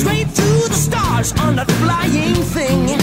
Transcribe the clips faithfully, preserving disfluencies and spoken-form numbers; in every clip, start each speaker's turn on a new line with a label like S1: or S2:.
S1: straight to the stars on that flying thing.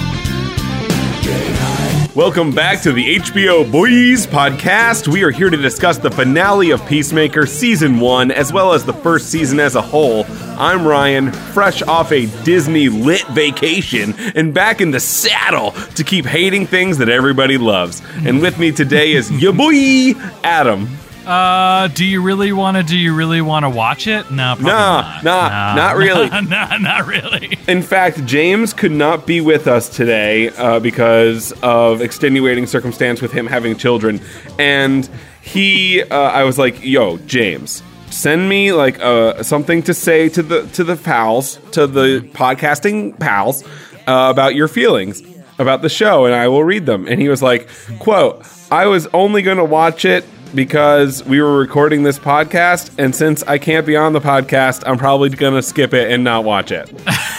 S2: Welcome back to the H B O Boys podcast. We are here to discuss the finale of Peacemaker Season one, as well as the first season as a whole. I'm Ryan, fresh off a Disney-lit vacation, and back in the saddle to keep hating things that everybody loves. And with me today is your boy, Adam.
S3: Uh, do you really want to, do you really want to watch it? No, probably
S2: nah,
S3: not.
S2: Nah,
S3: no,
S2: not really.
S3: Nah, nah, not really.
S2: In fact, James could not be with us today uh, because of extenuating circumstance with him having children. And he, uh, I was like, yo, James, send me like uh, something to say to the to the pals, to the podcasting pals, uh, about your feelings about the show, and I will read them. And he was like, quote, I was only going to watch it because we were recording this podcast, and since I can't be on the podcast, I'm probably going to skip it and not watch it.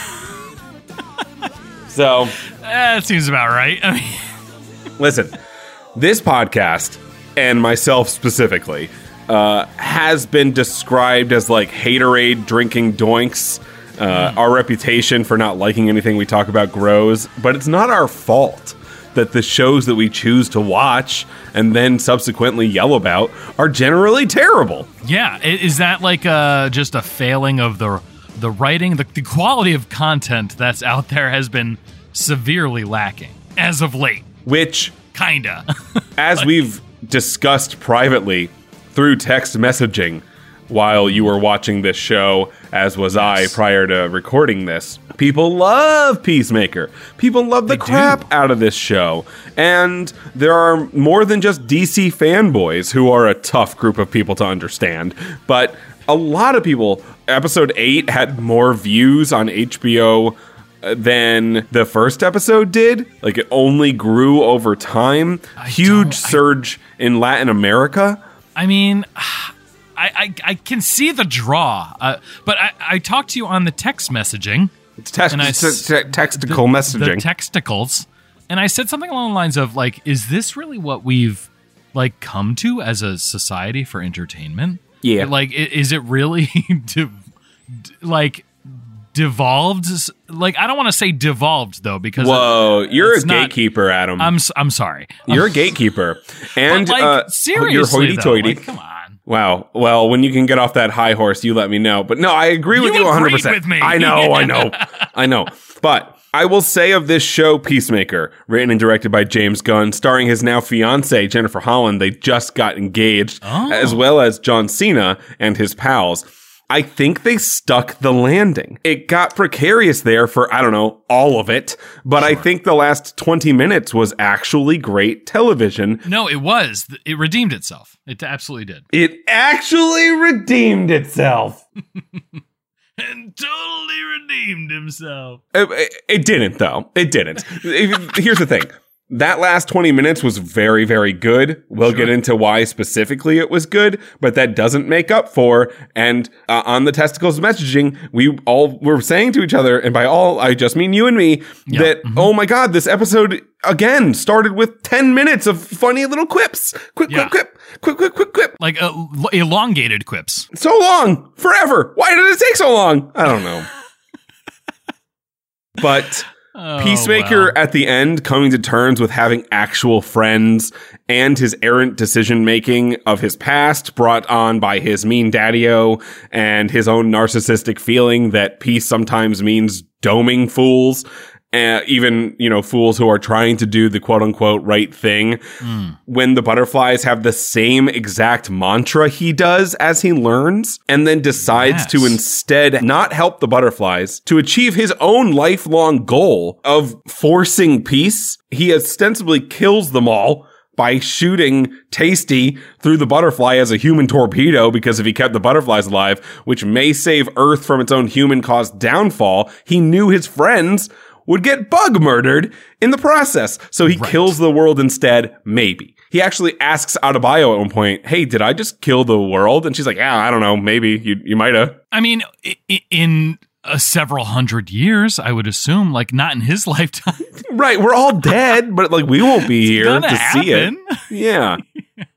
S2: So,
S3: That seems about right. I mean,
S2: listen, this podcast, and myself specifically, uh, has been described as like haterade drinking doinks. Uh, mm. Our reputation for not liking anything we talk about grows, but it's not our fault that the shows that we choose to watch and then subsequently yell about are generally terrible.
S3: Yeah, is that like uh, just a failing of the the writing? The, the quality of content that's out there has been severely lacking as of late.
S2: Which,
S3: kinda,
S2: as like, we've discussed privately through text messaging while you were watching this show, as was yes. I prior to recording this, people love Peacemaker. People love the they crap do. out of this show. And there are more than just D C fanboys who are a tough group of people to understand. But a lot of people, episode eight had more views on H B O than the first episode did. Like, it only grew over time. I Huge surge I, in Latin America.
S3: I mean, I, I, I can see the draw, uh, but I, I talked to you on the text messaging.
S2: It's text,
S3: and I,
S2: te- te- textical
S3: the,
S2: messaging.
S3: The texticals. And I said something along the lines of, like, is this really what we've, like, come to as a society for entertainment?
S2: Yeah.
S3: Like, is it really, de- like, devolved? Like, I don't want to say devolved, though, because...
S2: Whoa, it, you're a
S3: not,
S2: gatekeeper, Adam.
S3: I'm I'm sorry.
S2: You're a gatekeeper. And,
S3: but, like,
S2: uh,
S3: seriously,
S2: you're hoity-toity.
S3: Though, like, come on.
S2: Wow. Well, when you can get off that high horse, you let me know. But no, I agree with you, you one hundred percent.
S3: With me.
S2: I know, I know, I know. But I will say of this show, Peacemaker, written and directed by James Gunn, starring his now fiancée, Jennifer Holland. They just got engaged,
S3: oh.
S2: as well as John Cena and his pals. I think they stuck the landing. It got precarious there for, I don't know, all of it. But sure. I think the last twenty minutes was actually great television.
S3: No, it was. It redeemed itself. It absolutely did.
S2: It actually redeemed itself.
S3: And totally redeemed himself.
S2: It, it, it didn't, though. It didn't. Here's the thing. That last twenty minutes was very, very good. We'll sure. get into why specifically it was good, but that doesn't make up for, and uh, on the testicles messaging, we all were saying to each other, and by all, I just mean you and me, yep. that, mm-hmm. oh my God, this episode, again, started with ten minutes of funny little quips. Quip,
S3: yeah.
S2: quip, quip, quip, quip, quip, quip.
S3: Like uh, elongated quips.
S2: So long, forever. Why did it take so long? I don't know. But...
S3: Oh,
S2: Peacemaker
S3: wow.
S2: at the end coming to terms with having actual friends and his errant decision-making of his past brought on by his mean daddy-o and his own narcissistic feeling that peace sometimes means doming fools. Uh, even, you know, fools who are trying to do the quote-unquote right thing. Mm. When the butterflies have the same exact mantra he does as he learns, and then decides yes. to instead not help the butterflies to achieve his own lifelong goal of forcing peace, he ostensibly kills them all by shooting Tasty through the butterfly as a human torpedo, because if he kept the butterflies alive, which may save Earth from its own human-caused downfall, he knew his friends would get bug murdered in the process. So he right. kills the world instead, maybe. He actually asks Adebayo at one point, hey, did I just kill the world? And she's like, yeah, I don't know, maybe. You you might have.
S3: I mean, in uh, several hundred years, I would assume, like not in his lifetime.
S2: Right, we're all dead, but like we won't be here to
S3: happen.
S2: see it. Yeah.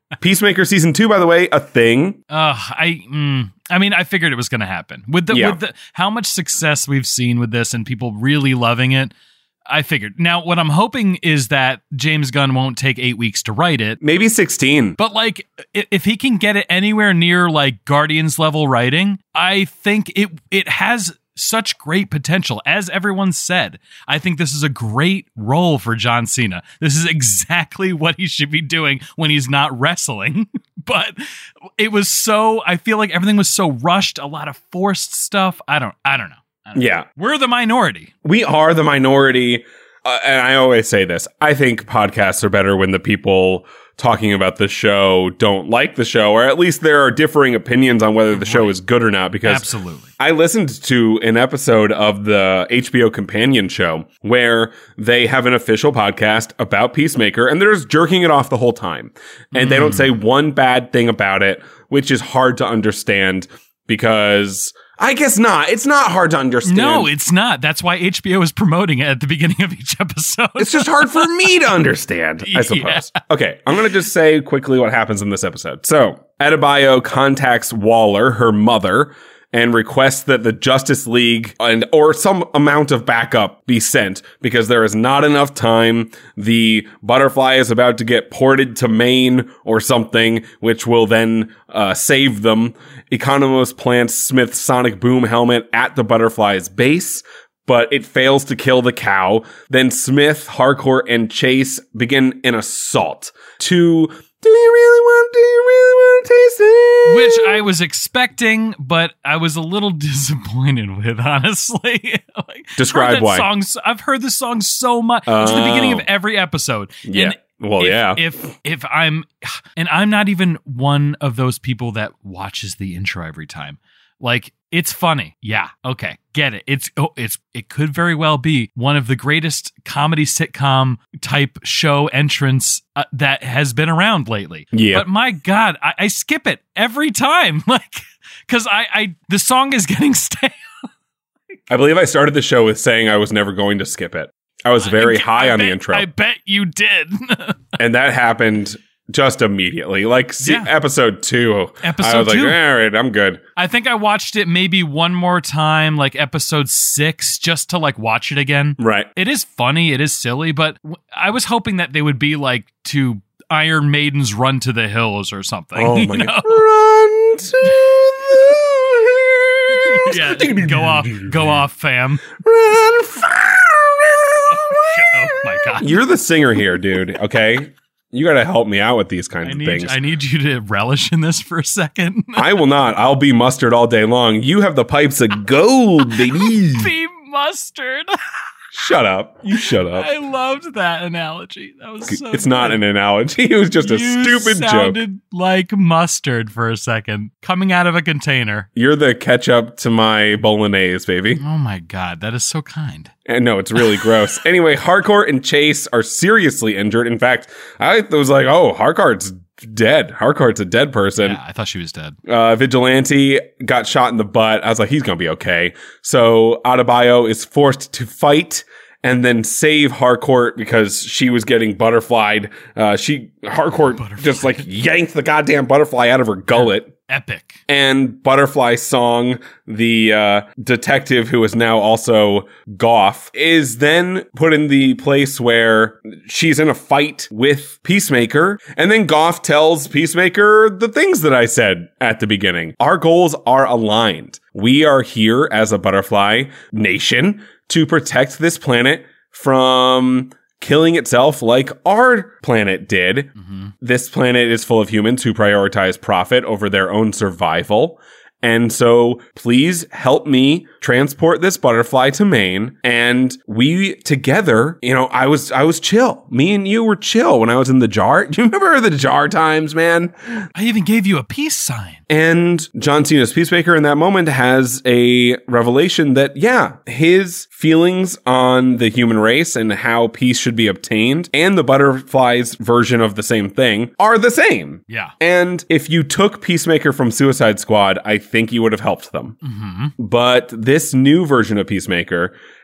S2: Peacemaker season two, by the way, a thing.
S3: Uh, I, mm, I mean, I figured it was going to happen with the
S2: Yeah.
S3: with the how much success we've seen with this and people really loving it. I figured. Now, what I'm hoping is that James Gunn won't take eight weeks to write it.
S2: Maybe sixteen.
S3: But like, i- if he can get it anywhere near like Guardians level writing, I think it it has such great potential. As everyone said, I think this is a great role for John Cena. This is exactly what he should be doing when he's not wrestling. But it was so, I feel like everything was so rushed, a lot of forced stuff. I don't, I don't know. I don't know.
S2: Yeah.
S3: We're the minority.
S2: We are the minority. Uh, and I always say this. I think podcasts are better when the people talking about the show don't like the show, or at least there are differing opinions on whether the show is good or not. Because
S3: Absolutely.
S2: I listened to an episode of the H B O companion show where they have an official podcast about Peacemaker, and they're just jerking it off the whole time. And mm. they don't say one bad thing about it, which is hard to understand because... I guess not. It's not hard to understand.
S3: No, it's not. That's why H B O is promoting it at the beginning of each episode.
S2: It's just hard for me to understand, I suppose. Yeah. Okay, I'm going to just say quickly what happens in this episode. So, Adebayo contacts Waller, her mother, and requests that the Justice League and or some amount of backup be sent because there is not enough time. The Butterfly is about to get ported to Maine or something, which will then uh, save them. Economos plants Smith's sonic boom helmet at the Butterfly's base, but it fails to kill the cow. Then Smith, Harcourt, and Chase begin an assault to... Do you really want, do you really want to taste it?
S3: Which I was expecting, but I was a little disappointed with, honestly. Like,
S2: Describe
S3: heard that
S2: why.
S3: Song, I've heard this song so much.
S2: Oh.
S3: It's the beginning of every episode.
S2: Yeah.
S3: And
S2: well,
S3: if,
S2: yeah.
S3: If, if I'm, and I'm not even one of those people that watches the intro every time. Like, it's funny. Yeah. Okay. Get it. It's, oh, it's, it could very well be one of the greatest comedy sitcom type show entrants uh, that has been around lately.
S2: Yeah.
S3: But my God, I, I skip it every time. Like, cause I, I, the song is getting stale.
S2: I believe I started the show with saying I was never going to skip it. I was very
S3: I,
S2: high
S3: I
S2: on
S3: bet,
S2: the intro.
S3: I bet you did.
S2: And that happened just immediately. Like see,
S3: Yeah.
S2: episode two.
S3: Episode
S2: I was
S3: two.
S2: like, all right, I'm good.
S3: I think I watched it maybe one more time, like episode six, just to like watch it again.
S2: Right.
S3: It is funny. It is silly, but w- I was hoping that they would be like to Iron Maiden's Run to the Hills or something.
S2: Oh
S3: you
S2: my
S3: know?
S2: God. Run to the hills.
S3: Yeah, go off, go off, fam.
S2: Run far.
S3: Oh my God.
S2: You're the singer here, dude. Okay. You got to help me out with these kinds
S3: I
S2: of
S3: need,
S2: things.
S3: I need you to relish in this for a second.
S2: I will not. I'll be mustard all day long. You have the pipes of gold, baby.
S3: Be mustard.
S2: Shut up. You shut up.
S3: I loved that analogy. That was so
S2: It's not
S3: good.
S2: an analogy. It was just a
S3: You
S2: stupid joke.
S3: sounded like mustard for a second, coming out of a container.
S2: You're the ketchup to my bolognese, baby.
S3: Oh my God, that is so kind.
S2: And no, it's really gross. Anyway, Harcourt and Chase are seriously injured. In fact, I was like, oh, Harcourt's dead. Harcourt's a dead person.
S3: Yeah, I thought she was dead.
S2: Uh, Vigilante got shot in the butt. I was like, he's going to be okay. So Adebayo is forced to fight and then save Harcourt because she was getting butterflied. Uh, she, Harcourt just like yanked the goddamn butterfly out of her gullet.
S3: Epic.
S2: And Butterfly Song, the uh, detective who is now also Goff, is then put in the place where she's in a fight with Peacemaker. And then Goff tells Peacemaker the things that I said at the beginning. Our goals are aligned. We are here as a Butterfly Nation to protect this planet from killing itself like our planet did. Mm-hmm. This planet is full of humans who prioritize profit over their own survival. And so please help me transport this butterfly to Maine. And we together, you know, I was, I was chill. Me and you were chill when I was in the jar. Do you remember the jar times, man?
S3: I even gave you a peace sign.
S2: And John Cena's Peacemaker in that moment has a revelation that, yeah, his feelings on the human race and how peace should be obtained and the butterfly's version of the same thing are the same.
S3: Yeah.
S2: And if you took Peacemaker from Suicide Squad, I think you would have helped them.
S3: Mm-hmm.
S2: But this new version of Peacemaker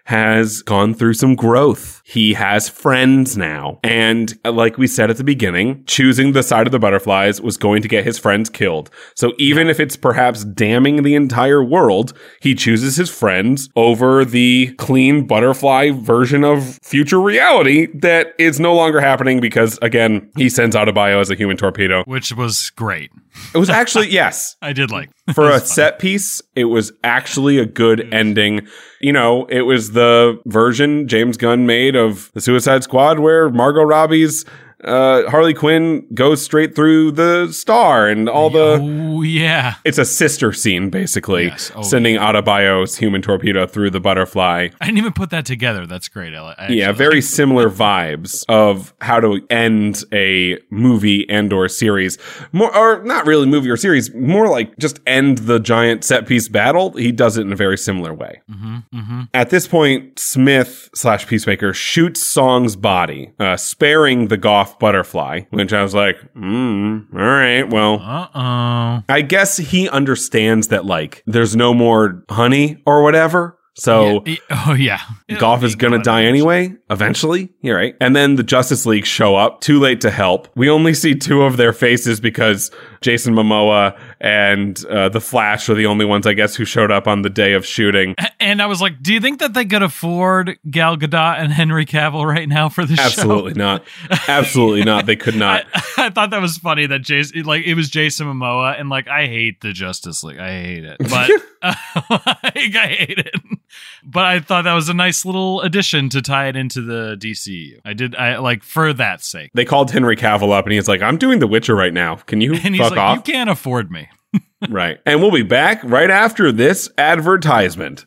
S2: has gone through some growth. He has friends now. And like we said at the beginning, choosing the side of the butterflies was going to get his friends killed. So even if it's perhaps damning the entire world, he chooses his friends over the clean butterfly version of future reality that is no longer happening because, again, he sends Adebayo as a human torpedo.
S3: Which was great.
S2: It was actually, yes.
S3: I did like.
S2: For a set piece, it was actually a good ending. You know, it was the version James Gunn made of the Suicide Squad where Margot Robbie's uh, Harley Quinn goes straight through the star and all the...
S3: Oh, yeah.
S2: It's a sister scene, basically,
S3: yes. oh,
S2: sending
S3: yeah.
S2: Adebayo's human torpedo through the butterfly.
S3: I didn't even put that together. That's great. I, I
S2: yeah, very similar vibes of how to end a movie and or series. More, or not really movie or series, more like just end the giant set piece battle. He does it in a very similar way.
S3: Mm-hmm, mm-hmm.
S2: At this point, Smith slash Peacemaker shoots Song's body, uh, sparing the Goff butterfly, which I was like, mm, all right, well.
S3: Uh-oh.
S2: I guess he understands that, like, there's no more honey or whatever. So,
S3: yeah. oh, yeah.
S2: Goff is going to die anyway, eventually. You're right. And then the Justice League show up, too late to help. We only see two of their faces because Jason Momoa and uh, The Flash are the only ones, I guess, who showed up on the day of shooting.
S3: And I was like, do you think that they could afford Gal Gadot and Henry Cavill right now for the show?
S2: Absolutely not. Absolutely not. They could not.
S3: I, I thought that was funny that Jason, like, it was Jason Momoa, and like, I hate the Justice League. I hate it. But uh, like, I hate it. But I thought that was a nice little addition to tie it into the D C U. I did, I like, for that sake.
S2: They called Henry Cavill up and he's like, I'm doing The Witcher right now. Can you
S3: and he's
S2: fuck
S3: like,
S2: off?
S3: You can't afford me.
S2: Right. And we'll be back right after this advertisement.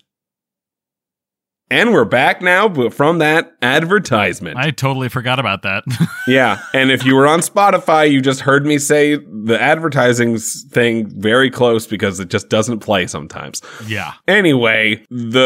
S2: And we're back now from that advertisement.
S3: I totally forgot about that.
S2: Yeah. And if you were on Spotify, you just heard me say the advertising thing very close because it just doesn't play sometimes.
S3: Yeah.
S2: Anyway,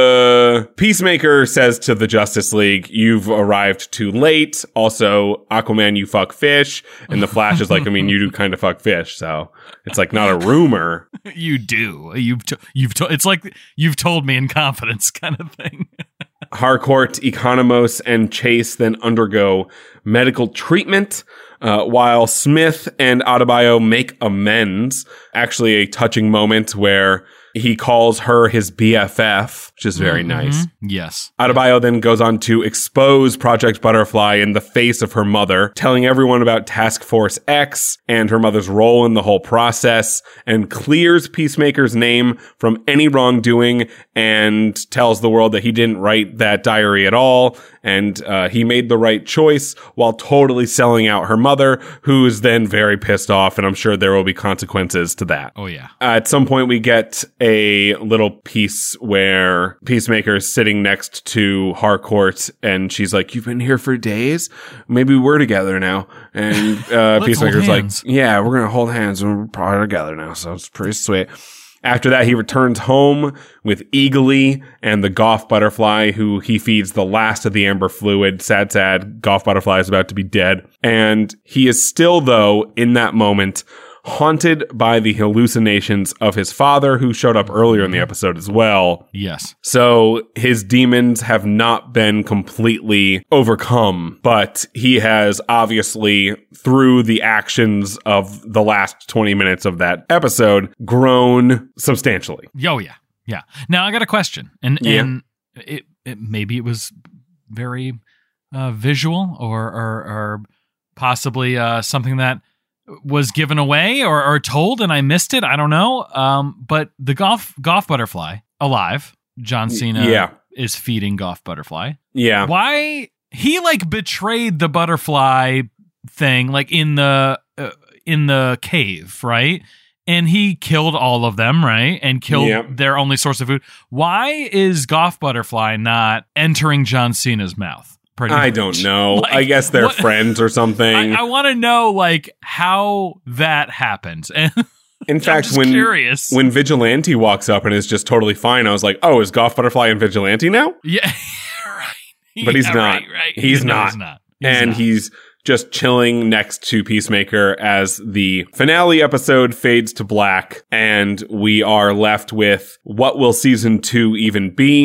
S2: the Peacemaker says to the Justice League, you've arrived too late. Also, Aquaman, you fuck fish. And the Flash is like, I mean, you do kind of fuck fish. So it's like not a rumor.
S3: You do. You've, to- you've, to- it's like you've told me in confidence kind of thing.
S2: Harcourt, Economos, and Chase then undergo medical treatment, uh, while Smith and Adebayo make amends. Actually, a touching moment where he calls her his B F F, which is very mm-hmm. nice.
S3: Yes.
S2: Adebayo then goes on to expose Project Butterfly in the face of her mother, telling everyone about Task Force X and her mother's role in the whole process, and clears Peacemaker's name from any wrongdoing and tells the world that he didn't write that diary at all, and uh, he made the right choice while totally selling out her mother, who is then very pissed off, and I'm sure there will be consequences to that.
S3: Oh, yeah.
S2: Uh, at some point, we get a little piece where Peacemaker is sitting next to Harcourt, and she's like, you've been here for days? Maybe we're together now. And uh, Peacemaker's like, yeah, we're going to hold hands, and we're probably together now, so it's pretty sweet. After that, he returns home with Eagly and the Goff Butterfly, who he feeds the last of the amber fluid. Sad, sad. Goff Butterfly is about to be dead. And he is still, though, in that moment, haunted by the hallucinations of his father, who showed up earlier in the episode as well.
S3: Yes.
S2: So his demons have not been completely overcome, but he has obviously, through the actions of the last twenty minutes of that episode, grown substantially.
S3: Oh, yeah. Yeah. Now, I got a question. And,
S2: yeah.
S3: and it, it maybe it was very uh, visual or, or, or possibly uh, something that was given away or, or told and I missed it. I don't know. Um, but the Goff, Goff Butterfly, alive, John Cena
S2: yeah.
S3: is feeding Goff Butterfly.
S2: Yeah.
S3: Why? He like betrayed the butterfly thing, like in the, uh, in the cave, right? And he killed all of them, right? And killed yep. their only source of food. Why is Goff Butterfly not entering John Cena's mouth?
S2: I much. don't know.
S3: Like,
S2: I guess they're
S3: what,
S2: friends or something.
S3: I, I want to know, like, how that happens. And
S2: in fact, when
S3: curious.
S2: when Vigilante walks up and is just totally fine, I was like, "Oh, is Goff Butterfly and Vigilante now?"
S3: Yeah, right.
S2: But he's
S3: yeah,
S2: not.
S3: Right, right.
S2: He's,
S3: no,
S2: not.
S3: he's not. He's
S2: and
S3: not.
S2: he's just chilling next to Peacemaker as the finale episode fades to black, and we are left with what will season two even be?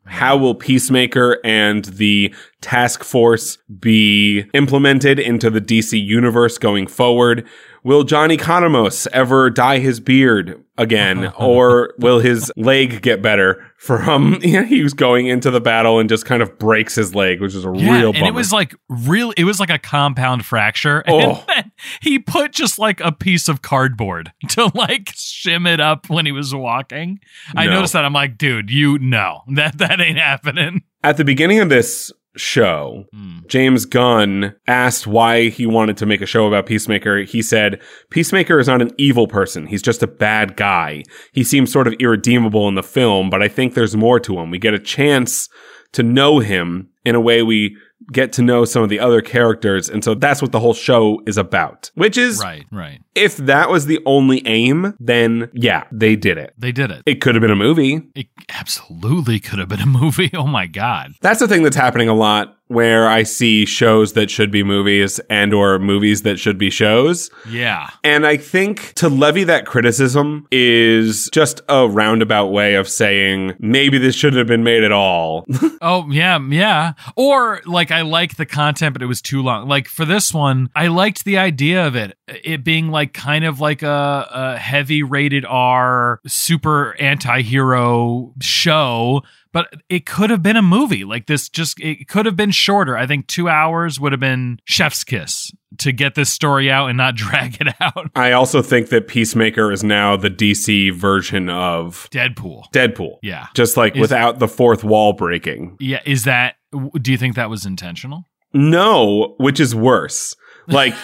S2: How will Peacemaker and the task force be implemented into the D C universe going forward? Will Johnny Economos ever dye his beard again? Or will his leg get better from, you know, he was going into the battle and just kind of breaks his leg, which is a
S3: yeah,
S2: real
S3: and
S2: bummer.
S3: it was like real, it was like a compound fracture.
S2: Oh.
S3: And then he put just like a piece of cardboard to like shim it up when he was walking. I
S2: No.
S3: noticed that. I'm like, dude, you know, that, that ain't happening.
S2: At the beginning of this show,
S3: Mm.
S2: James Gunn asked why he wanted to make a show about Peacemaker. He said, Peacemaker is not an evil person. He's just a bad guy. He seems sort of irredeemable in the film, but I think there's more to him. We get a chance to know him in a way we get to know some of the other characters. And so that's what the whole show is about, which is,
S3: Right, right.
S2: if that was the only aim, then yeah, they did it.
S3: They did it.
S2: It could have been a movie.
S3: It absolutely could have been a movie. Oh my God.
S2: That's the thing that's happening a lot, where I see shows that should be movies and or movies that should be shows.
S3: Yeah.
S2: And I think to levy that criticism is just a roundabout way of saying maybe this shouldn't have been made at all.
S3: Oh, yeah, yeah. Or, like, I like the content, but it was too long. Like, for this one, I liked the idea of it. It being, like, kind of like a, a heavy rated R, super anti-hero show, but it could have been a movie. Like, this just, it could have been shorter. I think two hours would have been chef's kiss to get this story out and not drag it out.
S2: I also think that Peacemaker is now the D C version of
S3: Deadpool.
S2: Deadpool.
S3: Yeah.
S2: Just like
S3: Is-
S2: without the fourth wall breaking.
S3: Yeah, is that, do you think that was intentional?
S2: No, which is worse. Like,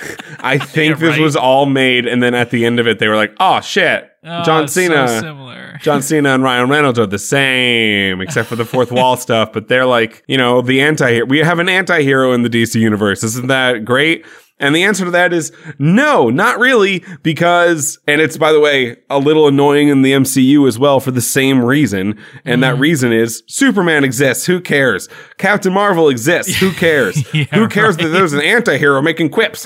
S2: I think
S3: Yeah,
S2: this
S3: right.
S2: was all made, and then at the end of it, they were like, oh shit,
S3: Oh,
S2: John
S3: it's so
S2: Cena.
S3: similar.
S2: John Cena and Ryan Reynolds are the same, except for the fourth wall stuff. But they're like, you know, the anti-hero. We have an anti-hero in the D C universe. Isn't that great? And the answer to that is no, not really, because, and it's, by the way, a little annoying in the M C U as well for the same reason. And that reason is Superman exists. Who cares? Captain Marvel exists. Who cares?
S3: Yeah,
S2: Who cares
S3: right.
S2: that there's an anti-hero making quips?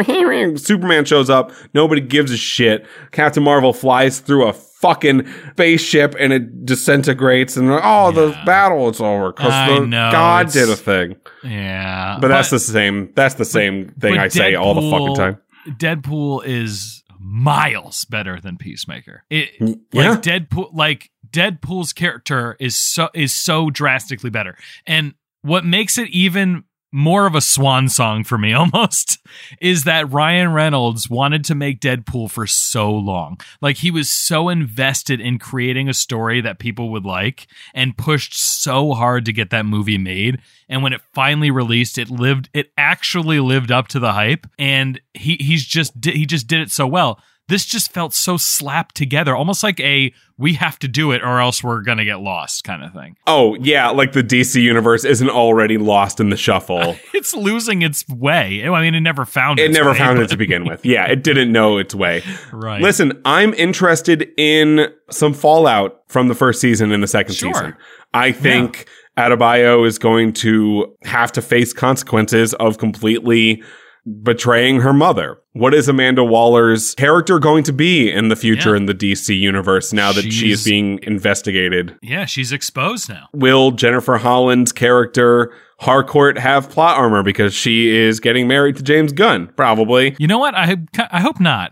S2: Superman shows up. Nobody gives a shit. Captain Marvel flies through a fucking spaceship and it disintegrates and oh, the
S3: Yeah.
S2: battle is over because
S3: I
S2: the
S3: know,
S2: God
S3: it's-
S2: did a thing.
S3: Yeah.
S2: But, that's the same. That's the same thing
S3: but
S2: I say all the fucking
S3: Deadpool-
S2: time.
S3: Deadpool is miles better than Peacemaker. It
S2: yeah.
S3: like Deadpool like Deadpool's character is so is so drastically better. And what makes it even more of a swan song for me almost is that Ryan Reynolds wanted to make Deadpool for so long. Like he was so invested in creating a story that people would like and pushed so hard to get that movie made. And when it finally released, it lived, it actually lived up to the hype. And he, he's just, di- he just did it so well. This just felt so slapped together, almost like a, we have to do it or else we're going to get lost kind of thing.
S2: Oh, yeah, like the D C universe isn't already lost in the shuffle.
S3: It's losing its way. I mean, it never found
S2: It
S3: its
S2: never
S3: way,
S2: found
S3: but-
S2: it to begin with. Yeah, it didn't know its way.
S3: Right.
S2: Listen, I'm interested in some fallout from the first season and the second
S3: Sure.
S2: season. I think Adebayo is going to have to face consequences of completely betraying her mother. What is Amanda Waller's character going to be in the future
S3: Yeah.
S2: in the D C universe now that she is
S3: She's-
S2: being investigated?
S3: Yeah, she's exposed now.
S2: Will Jennifer Holland's character Harcourt have plot armor because she is getting married to James Gunn? Probably.
S3: You know what? I I hope not.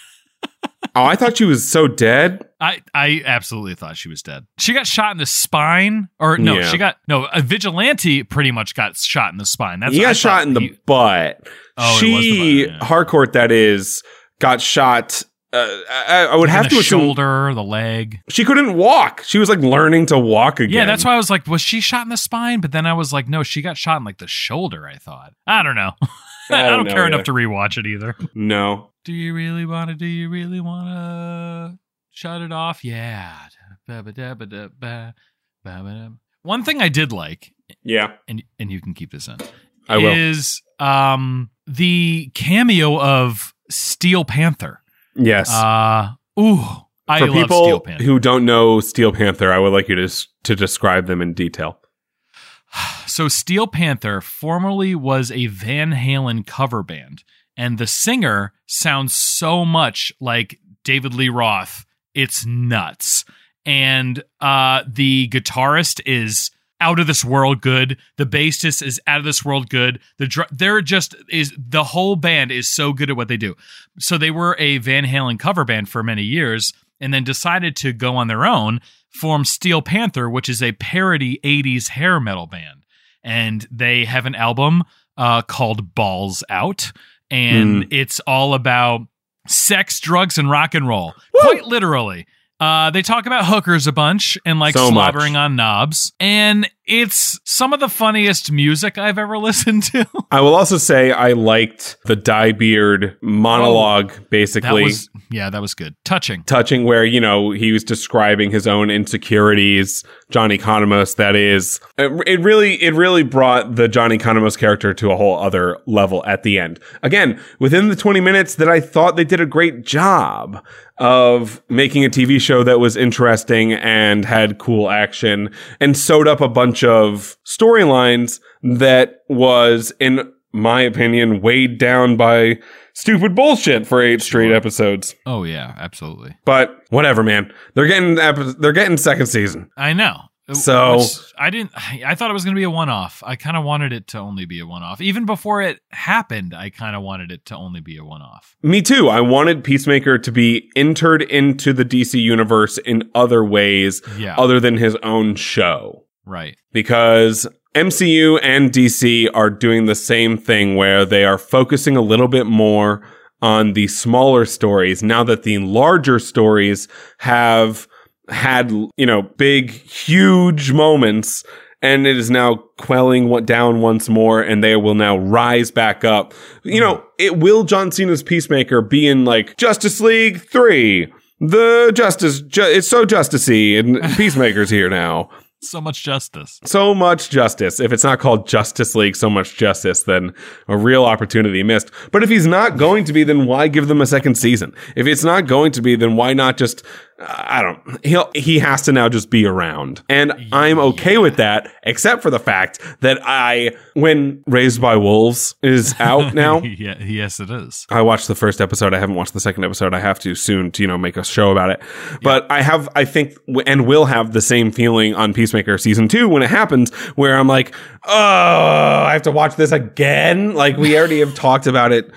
S2: Oh, I thought she was so dead.
S3: I, I absolutely thought she was dead. She got shot in the spine, or no,
S2: Yeah.
S3: she got no. A vigilante pretty much got shot in the spine. That's
S2: He
S3: I
S2: got shot
S3: thought
S2: in the
S3: he-
S2: butt.
S3: Oh, it was
S2: she,
S3: the butt, yeah.
S2: Harcourt, that is, got shot. Uh, I, I would
S3: in
S2: have
S3: the
S2: to assume
S3: shoulder, the leg.
S2: she couldn't walk. She was like learning to walk again.
S3: Yeah, that's why I was like, was she shot in the spine? But then I was like, no, she got shot in like the shoulder. I thought. I don't know. I,
S2: I
S3: don't,
S2: don't know
S3: care
S2: either.
S3: enough to rewatch it either.
S2: No.
S3: Do you really want to? Do you really want to shut it off? Yeah. One thing I did like,
S2: Yeah.
S3: and and you can keep this in,
S2: I will.
S3: is um the cameo of Steel Panther.
S2: Yes.
S3: Uh ooh, I
S2: For
S3: love Steel
S2: people
S3: Panther.
S2: who don't know Steel Panther, I would like you to s- to describe them in detail.
S3: So Steel Panther formerly was a Van Halen cover band, and the singer sounds so much like David Lee Roth. It's nuts. and uh, the guitarist is out of this world good. The bassist is out of this world good. The dr- they're just is the whole band is so good at what they do. So they were a Van Halen cover band for many years, and then decided to go on their own, form Steel Panther, which is a parody eighties hair metal band, and they have an album uh, called Balls Out, and mm. it's all about sex, drugs, and rock and roll, Woo! Quite literally. Uh, they talk about hookers a bunch and like
S2: so
S3: slobbering
S2: much.
S3: on knobs. And it's some of the funniest music I've ever listened to.
S2: I will also say I liked the Dye Beard monologue, oh, basically.
S3: That was, yeah, that was good. Touching.
S2: Touching where, you know, he was describing his own insecurities, Johnny Economos, that is. It, it really, it really brought the Johnny Economos character to a whole other level at the end. Again, within the twenty minutes that I thought they did a great job of making a T V show that was interesting and had cool action and sewed up a bunch of storylines that was, in my opinion, weighed down by stupid bullshit for eight straight episodes.
S3: Oh yeah, absolutely.
S2: But whatever, man. They're getting epi- they're getting second season.
S3: I know.
S2: So
S3: Which I didn't. I thought it was going to be a one-off. I kind of wanted it to only be a one-off. Even before it happened, I kind of wanted it to only be a one-off.
S2: Me too. I wanted Peacemaker to be entered into the D C universe in other ways,
S3: yeah.
S2: other than his own show.
S3: Right.
S2: Because M C U and D C are doing the same thing where they are focusing a little bit more on the smaller stories now that the larger stories have had, you know, big, huge moments, and it is now quelling what down once more, and they will now rise back up. You know, it will John Cena's Peacemaker be in like Justice League three. The Justice, ju- it's so justicey, and Peacemaker's here now.
S3: So much justice.
S2: So much justice. If it's not called Justice League, so much justice, then a real opportunity missed. But if he's not going to be, then why give them a second season? If it's not going to be, then why not just, I don't, he'll, he has to now just be around. And yeah. I'm okay with that, except for the fact that I, when Raised by Wolves is out now.
S3: yeah, yes, it is.
S2: I watched the first episode. I haven't watched the second episode. I have to soon to, you know, make a show about it. But yeah. I have, I think, and will have the same feeling on Peacemaker season two when it happens, where I'm like, oh, I have to watch this again. Like, we already have talked about it.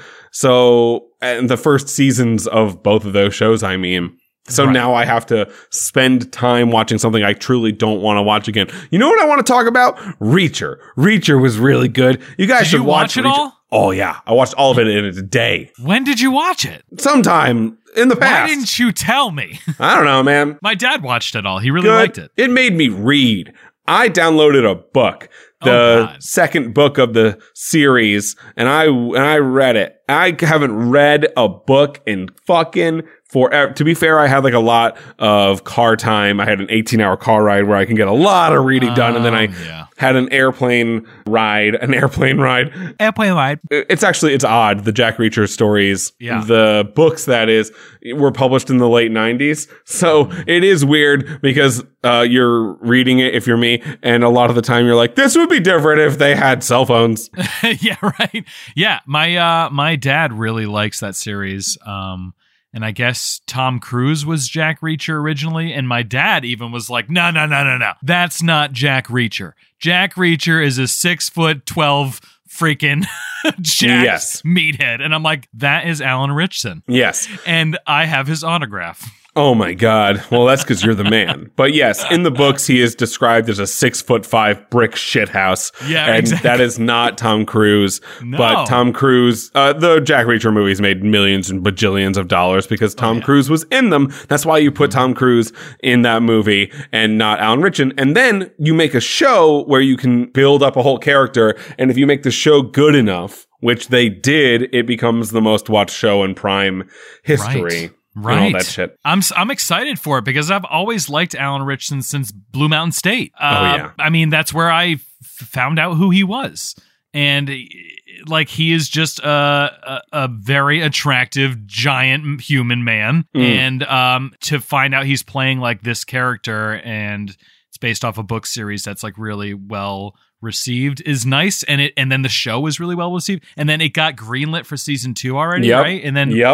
S2: So, and the first seasons of both of those shows, I mean. So right. now I have to spend time watching something I truly don't want to watch again. You know what I want to talk about? Reacher. Reacher was really good. You guys
S3: did
S2: should
S3: you
S2: watch,
S3: watch it
S2: Reacher.
S3: all?
S2: Oh yeah, I watched all of it in a day.
S3: When did you watch it?
S2: Sometime in the past.
S3: Why didn't you tell me?
S2: I don't know, man.
S3: My dad watched it all. He really
S2: good.
S3: liked it.
S2: It made me read. I downloaded a book, the
S3: oh,
S2: second book of the series, and I and I read it. I haven't read a book in fucking forever. To be fair, I had like a lot of car time. I had an eighteen hour car ride where I can get a lot of reading
S3: um,
S2: done, and then I
S3: yeah.
S2: had an airplane ride, an airplane ride.
S3: Airplane ride.
S2: It's actually, it's odd. The Jack Reacher stories,
S3: yeah.
S2: the books that is, were published in the late nineties. So it is weird because uh, you're reading it, if you're me, and a lot of the time you're like, this would be different if they had cell phones.
S3: yeah, right. Yeah, my uh, my dad really likes that series. Um, and I guess Tom Cruise was Jack Reacher originally, and my dad even was like, no, no, no, no, no. That's not Jack Reacher. Jack Reacher is a six foot twelve freaking jacked
S2: yes.
S3: meathead. And I'm like, that is Alan Ritchson.
S2: Yes.
S3: And I have his autograph.
S2: Oh my God. Well, that's because you're the man. But yes, in the books, he is described as a six foot five brick shithouse.
S3: Yeah,
S2: and
S3: exactly.
S2: that is not Tom Cruise.
S3: No.
S2: But Tom Cruise, uh, the Jack Reacher movies made millions and bajillions of dollars because Tom
S3: oh, yeah.
S2: Cruise was in them. That's why you put Tom Cruise in that movie and not Alan Ritchson. And then you make a show where you can build up a whole character. And if you make the show good enough, which they did, it becomes the most watched show in Prime history.
S3: Right. Right.
S2: All that shit.
S3: I'm I'm excited for it because I've always liked Alan Ritchson since Blue Mountain State. Uh,
S2: oh, yeah.
S3: I mean, that's where I f- found out who he was. And like, he is just a, a, a very attractive, giant human man. Mm. And um, to find out he's playing like this character and it's based off a book series that's like really well received is nice, and it and then the show was really well received, and then it got greenlit for season two already,
S2: yep.
S3: right? And then
S2: yep,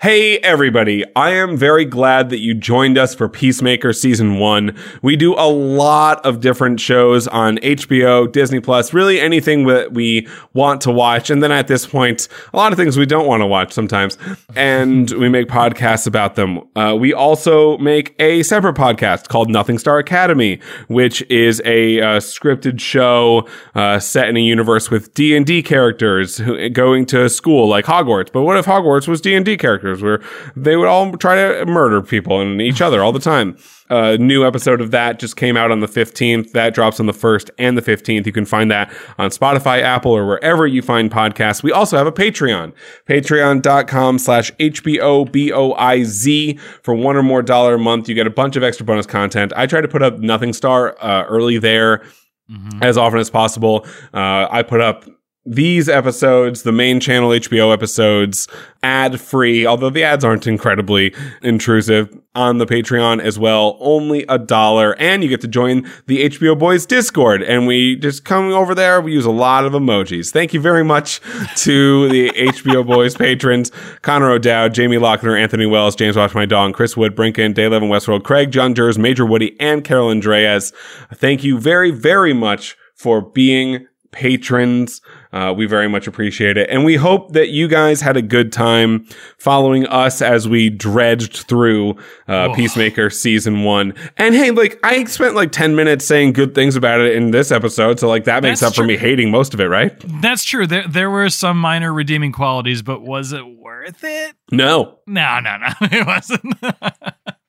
S2: Hey everybody, I am very glad that you joined us for Peacemaker Season one. We do a lot of different shows on H B O, Disney Plus, really anything that we want to watch. And then at this point, a lot of things we don't want to watch sometimes. And we make podcasts about them. Uh, we also make a separate podcast called Nothing Star Academy, which is a uh, scripted show uh, set in a universe with D and D characters who, going to school like Hogwarts. But what if Hogwarts was D and D characters? Where they would all try to murder people and each other all the time. A new episode of that just came out on the fifteenth. That drops on the first and the fifteenth. You can find that on Spotify, Apple, or wherever you find podcasts. We also have a Patreon. Patreon.com slash H-B-O-B-O-I-Z. For one or more dollar a month, you get a bunch of extra bonus content. I try to put up Nothing Star uh, early there mm-hmm. as often as possible. Uh, I put up these episodes, the main channel H B O episodes, ad-free, although the ads aren't incredibly intrusive, on the Patreon as well. Only a dollar. And you get to join the H B O Boys Discord. And we just come over there. We use a lot of emojis. Thank you very much to the H B O Boys patrons. Connor O'Dowd, Jamie Lochner, Anthony Wells, James Watch My Dog, Chris Wood, Brinken, Day eleven Westworld, Craig, John Jers, Major Woody, and Carol Andreas. Thank you very, very much for being patrons. Uh, we very much appreciate it. And we hope that you guys had a good time following us as we dredged through uh, oh. Peacemaker Season one. And hey, like, I spent like ten minutes saying good things about it in this episode. So like that makes That's up true. for me hating most of it, right?
S3: That's true. There, there were some minor redeeming qualities, but was it worth it?
S2: No.
S3: No, no, no. It wasn't.